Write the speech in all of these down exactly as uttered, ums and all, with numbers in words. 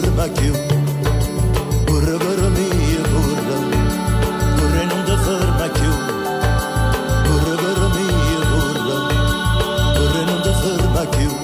ferma più. Corre per me, corre, corre non ti ferma più. Corre per me, corre, corre non ti ferma più.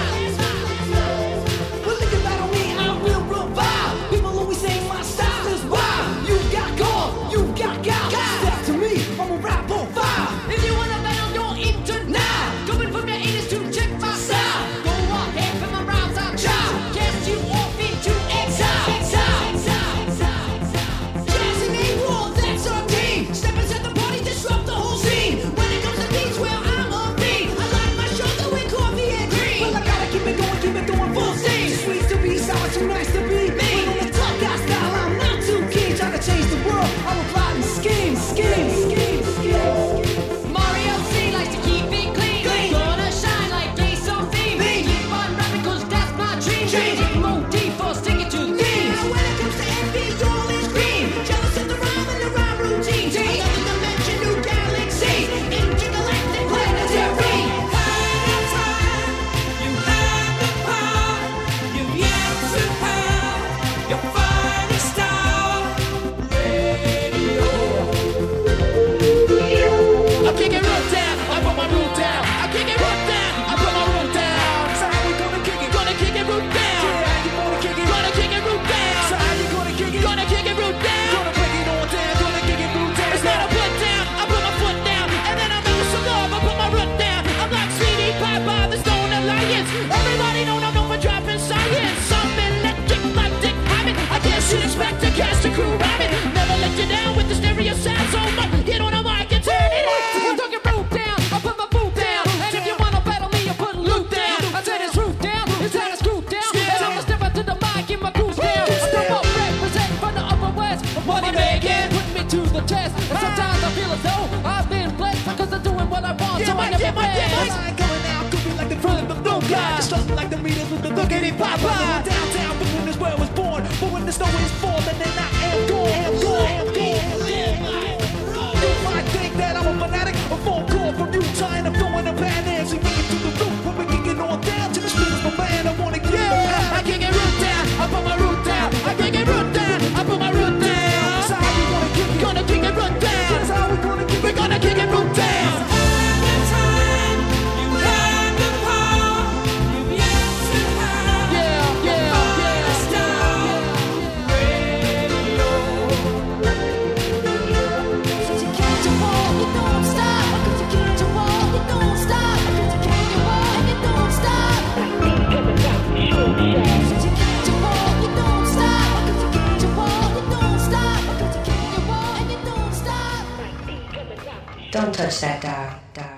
People always say my style is Yeah, my line coming out could be like the front of the blue guy. Just something like the readers with the look at it pop up. Downtown, Brooklyn is where I was born. But when the snow is falling, then I am gone, am gone, am gone. You might think that I'm a fanatic, a phone call from Utah, and I'm throwing a pan in. See, we get to the roof, when we're kicking on down to the streets, my man, I wanna get yeah. I can't get root down, I put my root down. I can't get root down, I put my root down. That's how we wanna kick it, gonna kick it root down. That's how we wanna kick it, we're gonna kick it root down. Don't touch that dial, dial.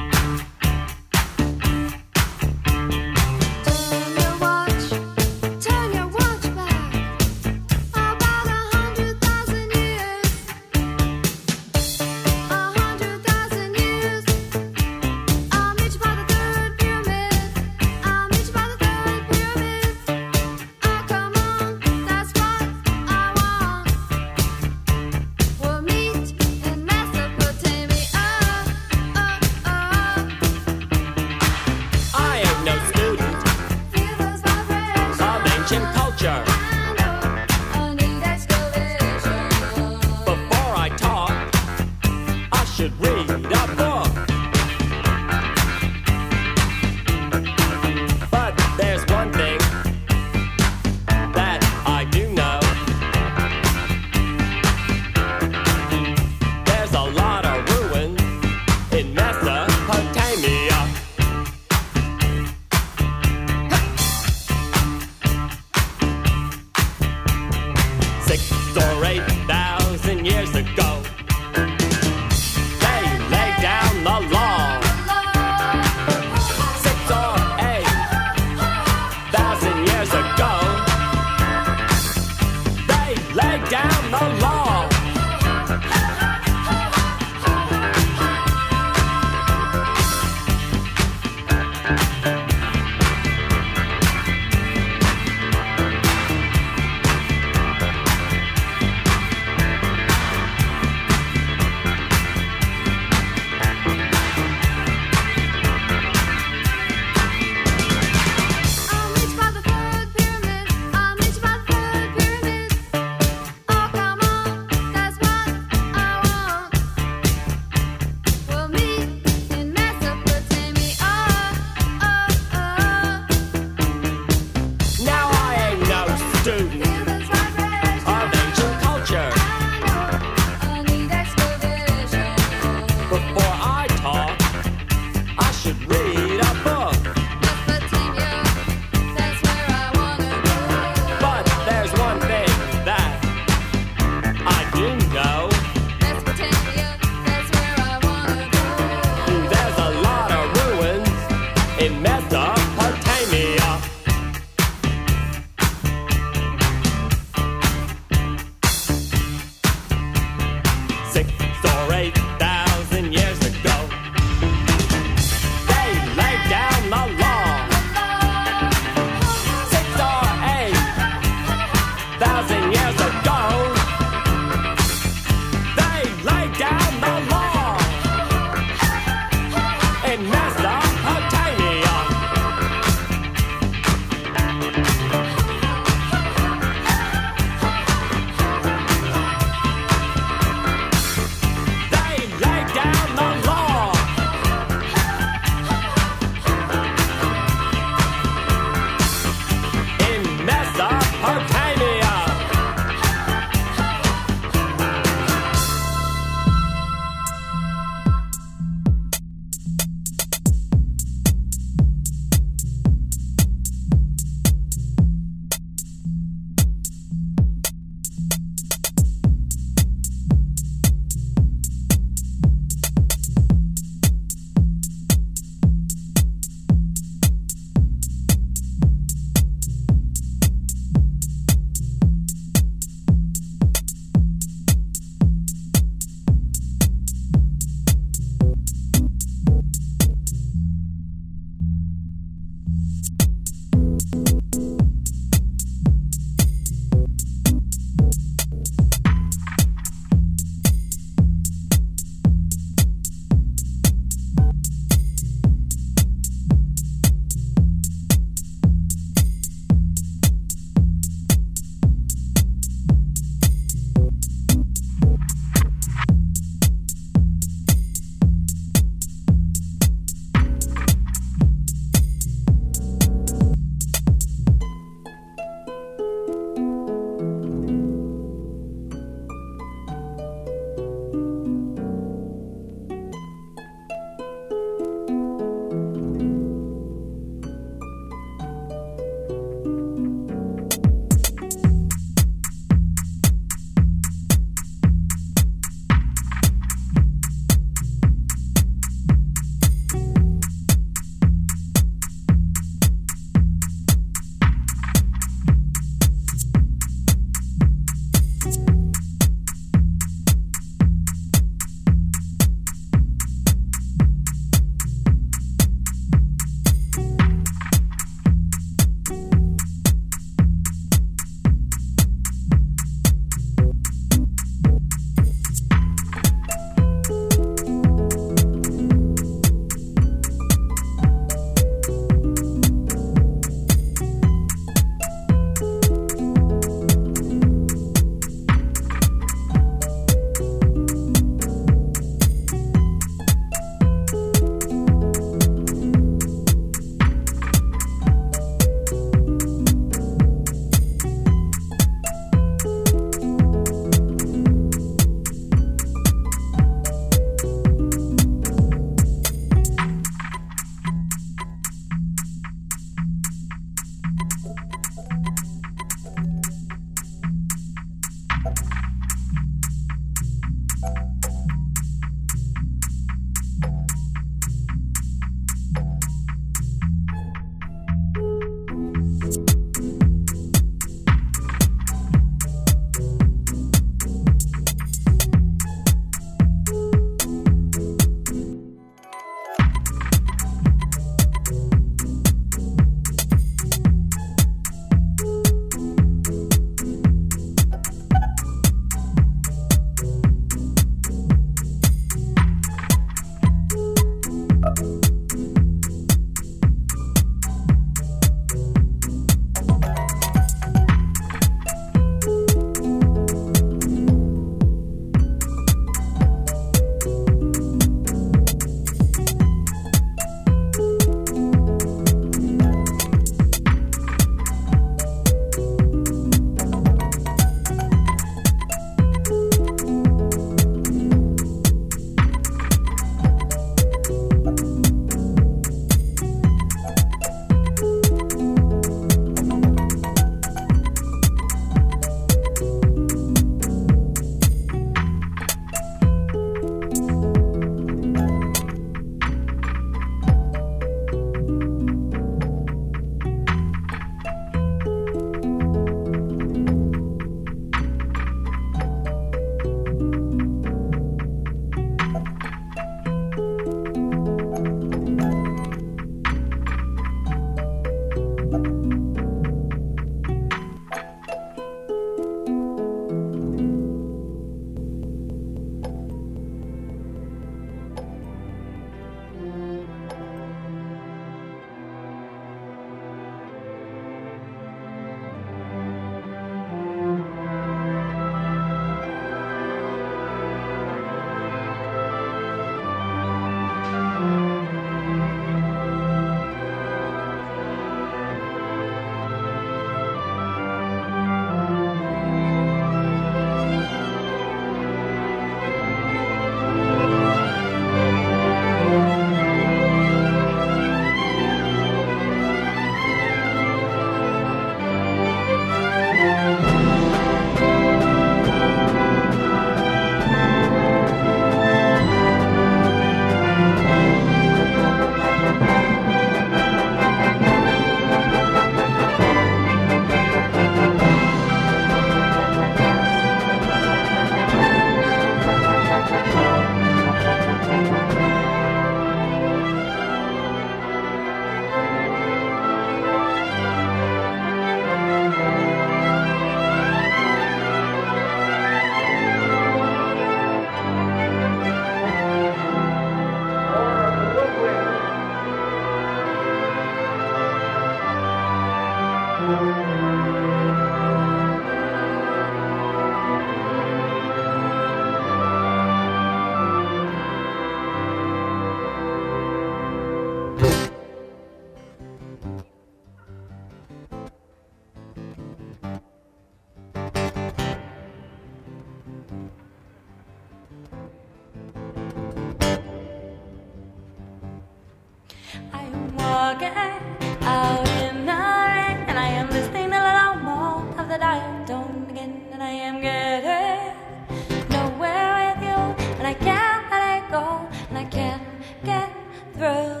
out in the rain, and I am listening a little more of the dial tone again, and I am getting nowhere with you, and I can't let it go, and I can't get through.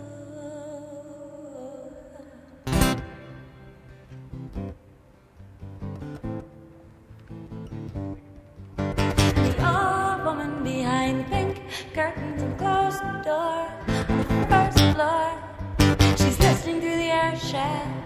The old woman behind the pink curtains and closed the door on the first floor. She's listening through the air shed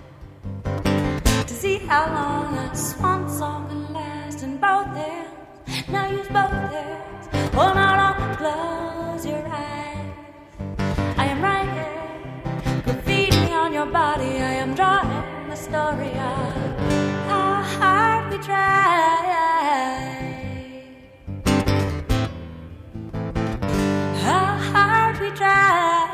to see how long a swan song can last in both hands. Now use both hands. Oh, now don't close your eyes. I am writing graffiti on your body. I am drawing the story of how hard we tried. How hard we tried.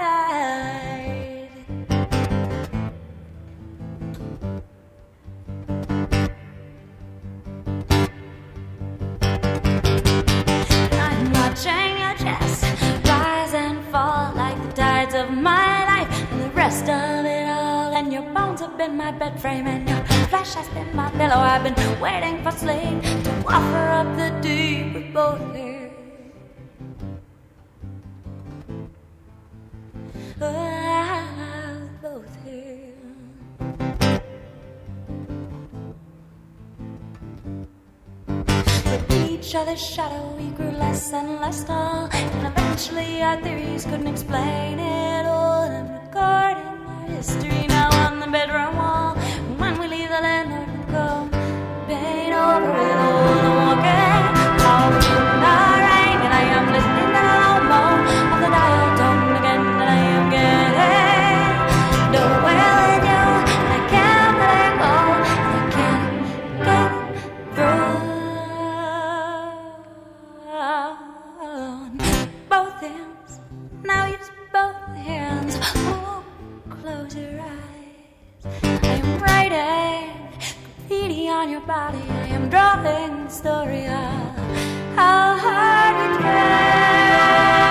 I'm watching your chest rise and fall like the tides of my life, and the rest of it all. And your bones have been my bed frame, and your flesh has been my pillow. I've been waiting for sleep to offer up the deep with both hands. Both hands. With each other's shadow, we grew less and less tall, and eventually our theories couldn't explain it all. And recording our history now on the bedroom wall. And when we leave the landlord, we go paint over it all and walk it all in the rain. And I am listening to the moan of the dial tone again, and I am getting nowhere with you, and I can't let it go, and I can't get through. Both hands, now use both hands. Oh, close your eyes. I am writing graffiti on your body. I am drawing the story of how hard we tried.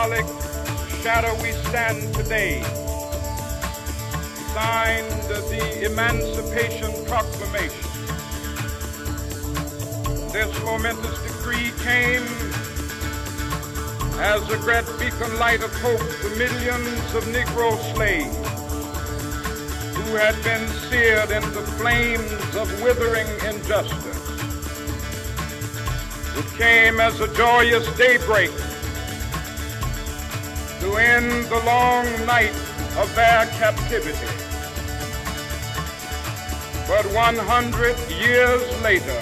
symbolic shadow we stand today, signed the Emancipation Proclamation. This momentous decree came as a great beacon light of hope to millions of Negro slaves who had been seared in the flames of withering injustice. It came as a joyous daybreak to end the long night of their captivity. But one hundred years later,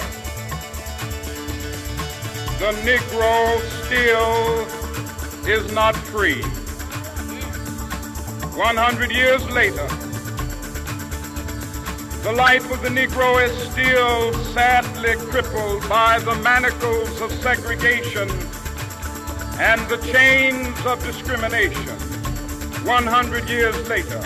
the Negro still is not free. one hundred years later, the life of the Negro is still sadly crippled by the manacles of segregation and the chains of discrimination. one hundred years later,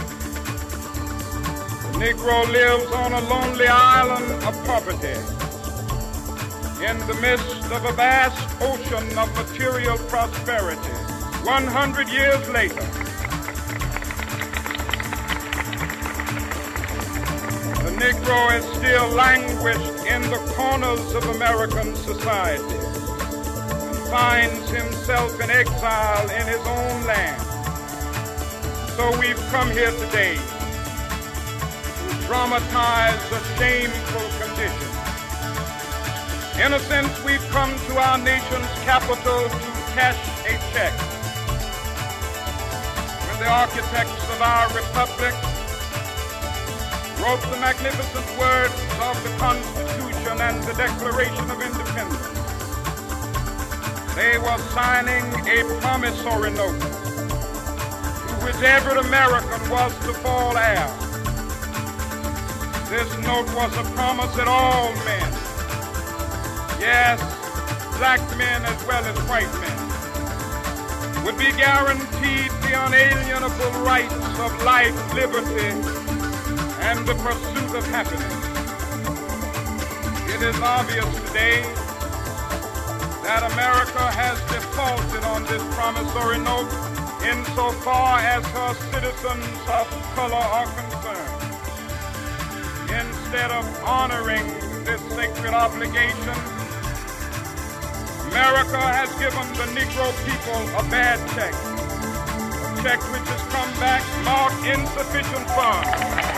the Negro lives on a lonely island of poverty in the midst of a vast ocean of material prosperity. one hundred years later, the Negro is still languished in the corners of American society and finds himself in exile in his own land. So we've come here today to dramatize a shameful condition. In a sense, we've come to our nation's capital to cash a check. When the architects of our republic wrote the magnificent words of the Constitution and the Declaration of Independence, they were signing a promissory note to which every American was to fall heir. This note was a promise that all men, yes, black men as well as white men, would be guaranteed the unalienable rights of life, liberty, and the pursuit of happiness. It is obvious today that America has defaulted on this promissory note insofar as her citizens of color are concerned. Instead of honoring this sacred obligation, America has given the Negro people a bad check, a check which has come back marked insufficient funds.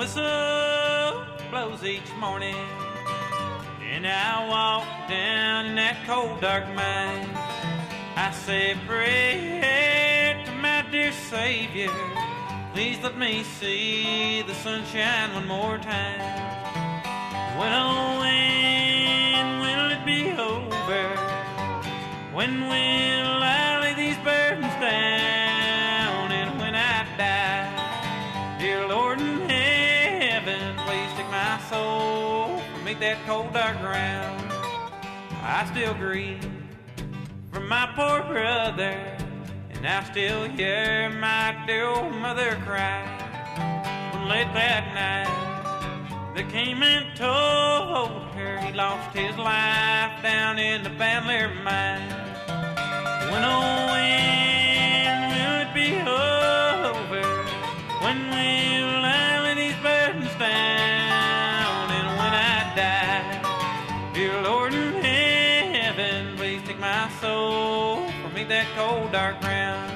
whistle blows each morning, and I walk down in that cold dark mine. I say a prayer to my dear Savior, please let me see the sunshine one more time. When, oh, when will it be over? When will I lay these burdens down? And when I die, dear Lord in heaven, please take my soul from beneath that cold dark ground. I still grieve from my poor brother, and I still hear my dear old mother cry. When late that night they came and told her he lost his life down in the Van Leer mine. When, oh, when will it be over? When will I lay these burdens down? And when I die, dear Lord in heaven, please take my soul from beneath that cold dark ground.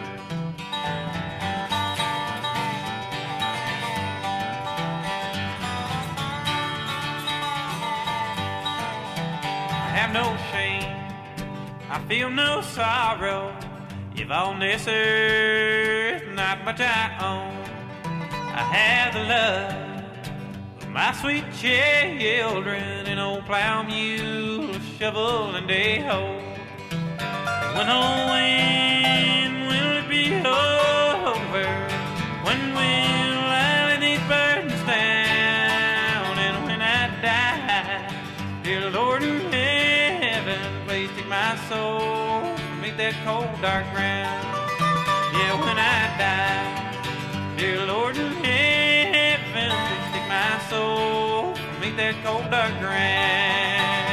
I have no shame, I feel no sorrow, if on this earth not much I own. I have the love of my sweet children, an old plow mule, shovel and day hoe. When, oh, when will it be over? When will I lay these burdens down? And when I die, dear Lord in heaven, please take my soul from beneath that cold dark ground. Yeah, when I die, dear Lord in heaven, please take my soul from beneath that cold dark ground.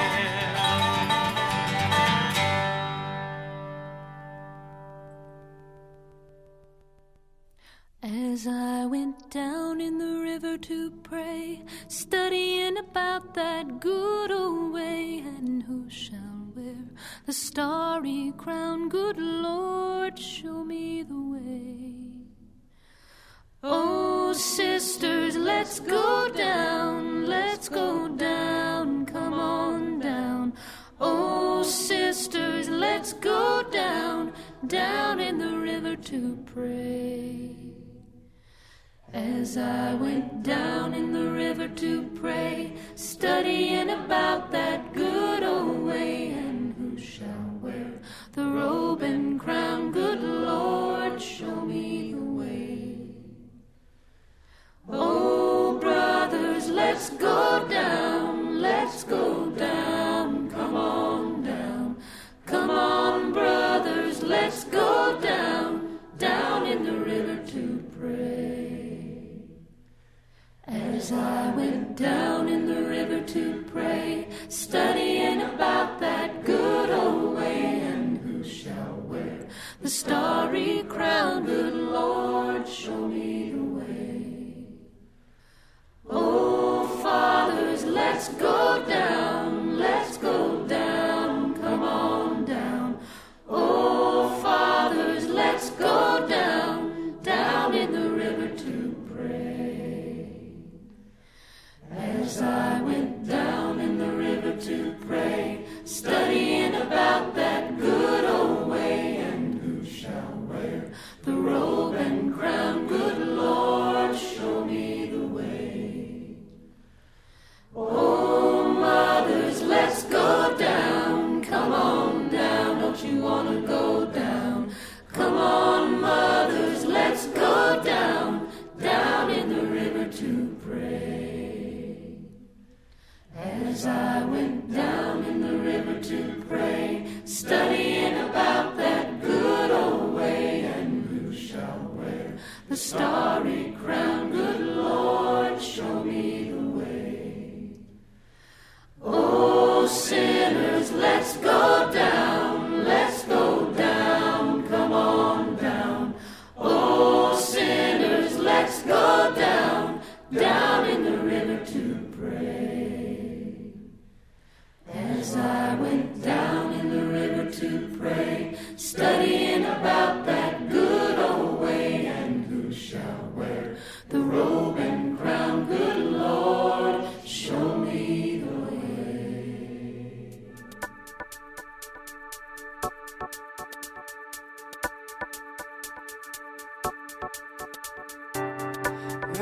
As I went down in the river to pray, studying about that good old way, and who shall wear the starry crown? Good Lord, show me the way. Oh, sisters, let's go down, let's go down, come on down. Oh, sisters, let's go down, down in the river to pray. As I went down in the river to pray, studying about that good old way, and who shall wear the robe and crown? Good Lord, show me the way. Oh, brothers, let's go down, let's go down, come on down. Come on, brothers, let's go down, down in the river to pray. As I went down in the river to pray, studying about that good old way, and who shall wear the starry crown? Good Lord, show me the way. Oh, fathers, let's go down, let's go down, come on down. Oh, fathers, let's go down, down in the river to pray. As I went down in the river to pray, studying about that good old way, and who shall wear the robe and crown? Good Lord, show me the way. Oh, mothers, let's go down, come on down, don't you want to go down? Come on, mothers, let's go down, down in the river to pray. As I went down in the river to pray, studying about that good old way, and who shall wear the starry crown? Good Lord, show me the way. Oh, sinners, let's go down, let's go down, come on down. Oh, sinners, let's go down, down in the river to pray. As I went down in the river to pray, studying about that good old way, and who shall wear the robe and crown?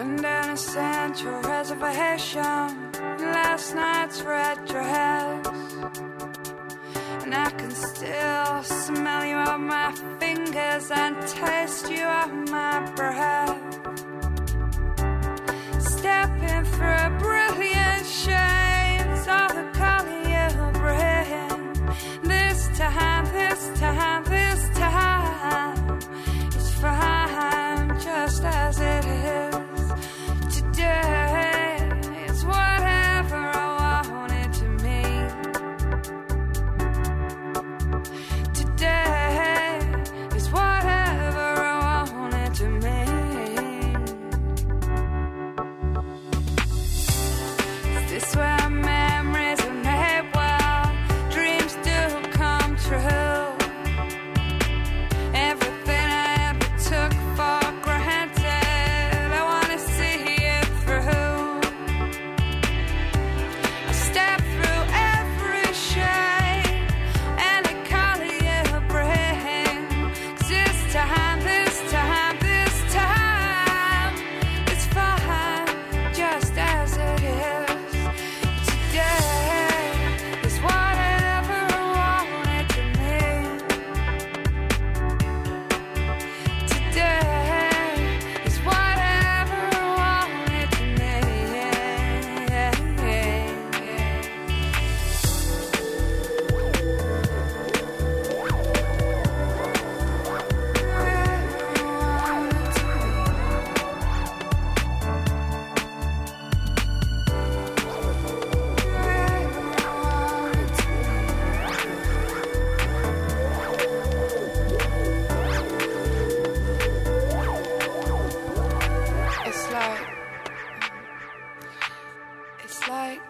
Driven down a central reservation, last night's red dress, and I can still smell you on my fingers and taste you on my breath. Stepping through brilliant shades of the color you bring. This time, this time, this time, it's fine just as it is. Today is whatever I want it to mean. Today is whatever I want it to mean. Is this where memories are made well? Dreams do come true. Everything I ever took for granted, I wanna see it through. I step through every shade and the color you bring. 'Cause this time, this time, this time, it's fine just as it is. Today is whatever I want it to mean. Today is whatever I want it to It's like, it's like,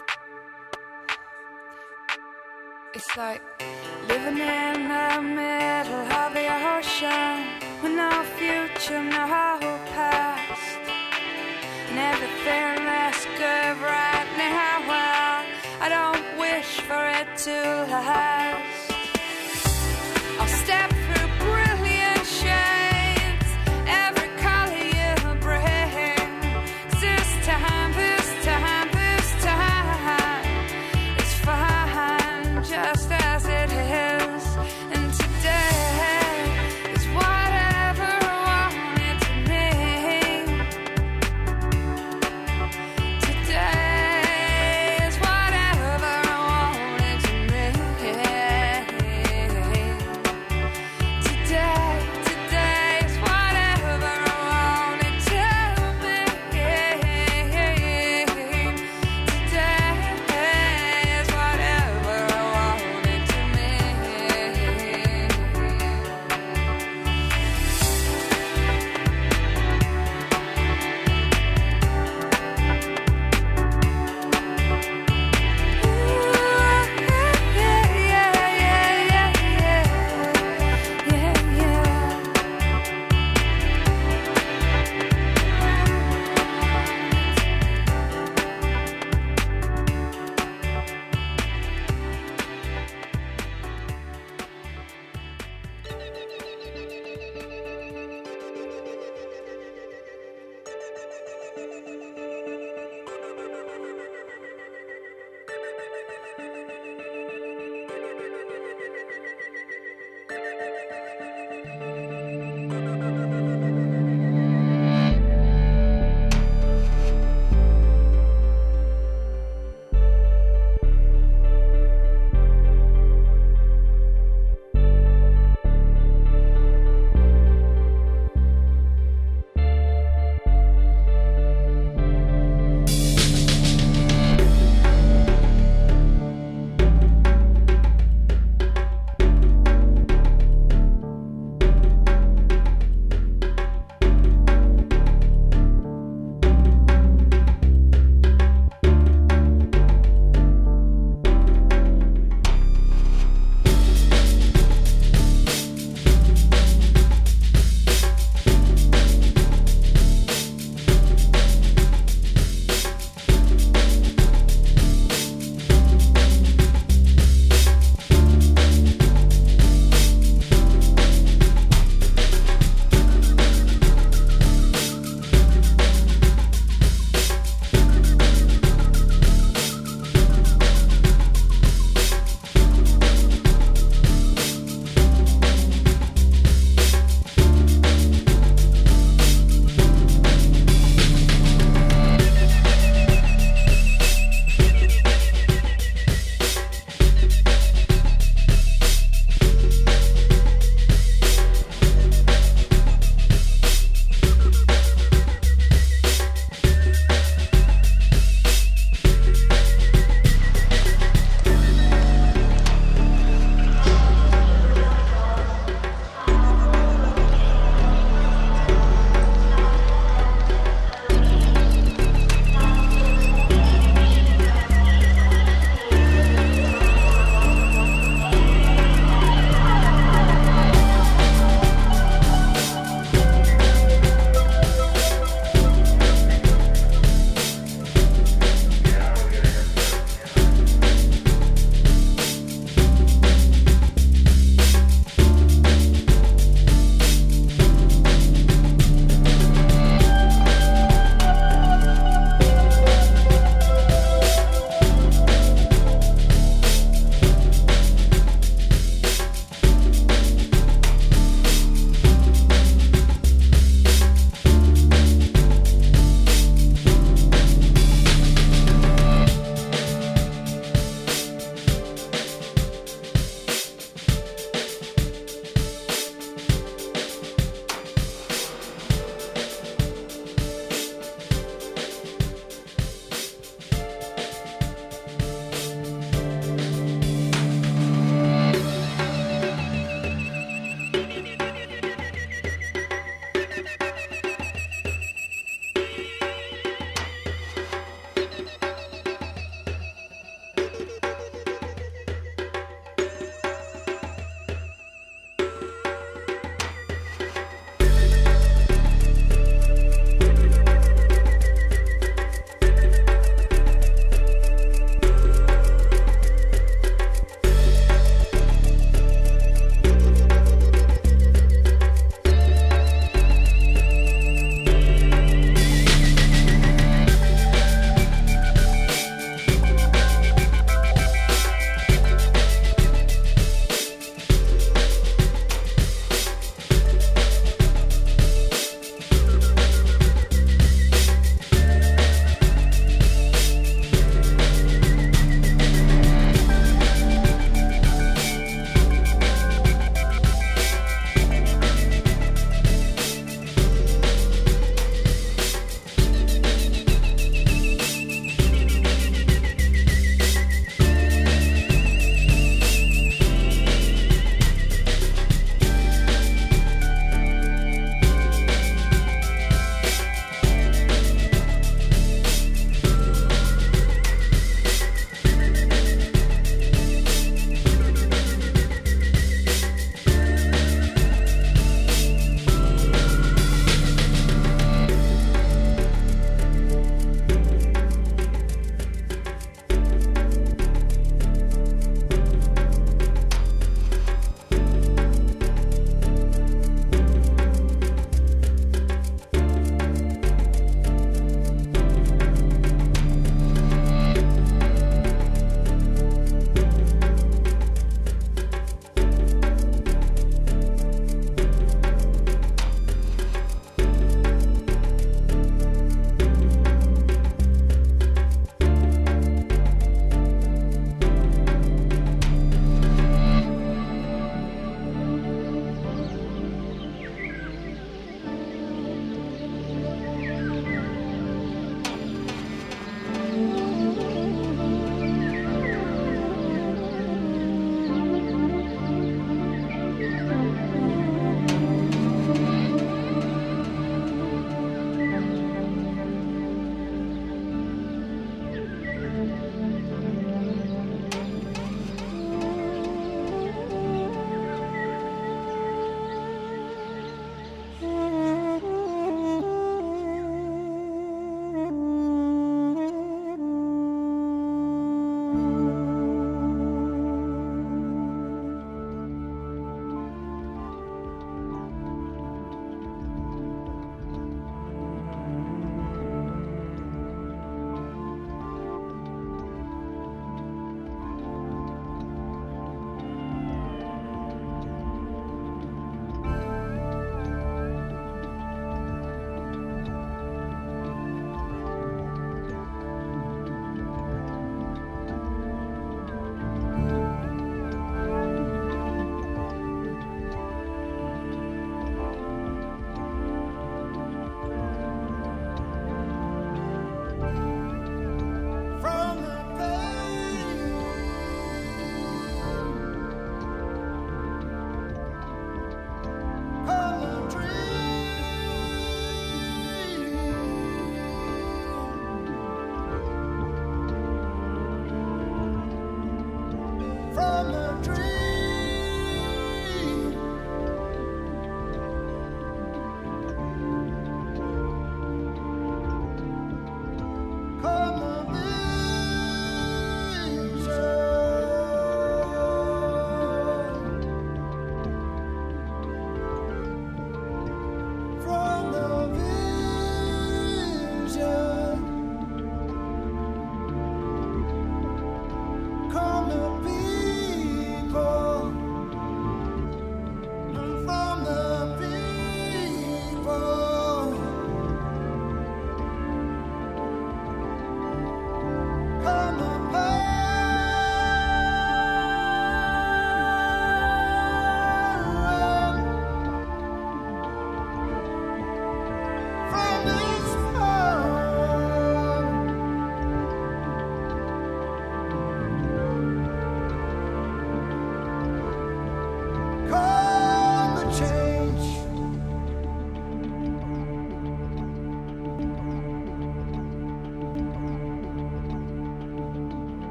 it's like living in the middle of the ocean with no future, no past, and everything that's good right now. Well, I don't wish for it to last. I'll step through brilliant shades, every color you bring. 'Cause this time, this time, this time, it's fine just as it is. And today is whatever I want it to mean. Today is whatever I want it to mean.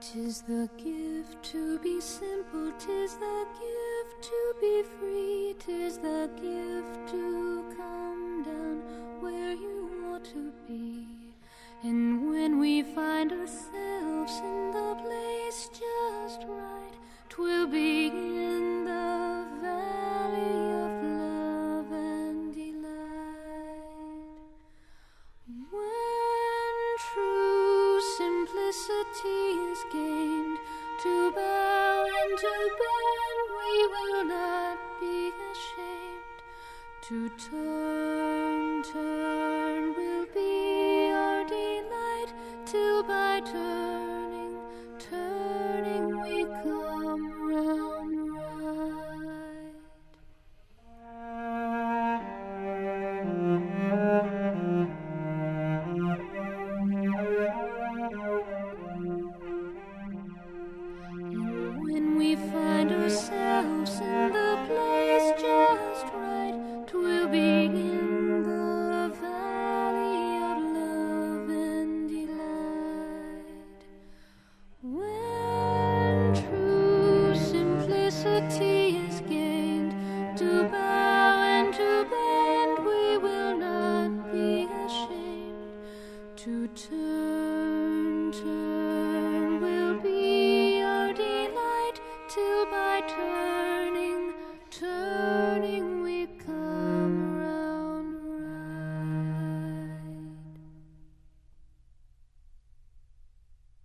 'Tis the gift to be simple, 'tis the gift to be free, 'tis the gift to come down where you ought to be. And when we find ourselves in the place just right, 'twill be in the valley of love and delight. When true simplicity is gained, to bow and to bend we will not be ashamed. To turn, turn will be our delight, till by turning, turning we come